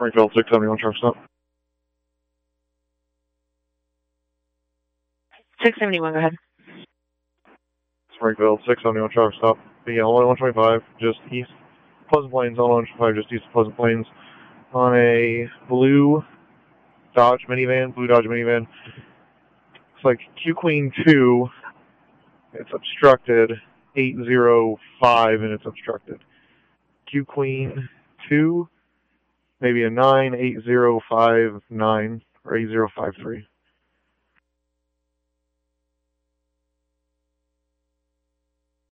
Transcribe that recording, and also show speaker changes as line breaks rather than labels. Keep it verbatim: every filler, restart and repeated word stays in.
Springfield, six seventy-one truck stop.
six seventy-one, go ahead.
Springfield, six seventy-one truck stop. The Illinois one twenty-five, just east. Pleasant Plains, Illinois one twenty-five, just east of Pleasant Plains. On a blue Dodge minivan, blue Dodge minivan. It's like Q Queen two. It's obstructed. eight zero five, and it's obstructed. Q Queen two, maybe a nine, eight zero five nine, or eight zero five three.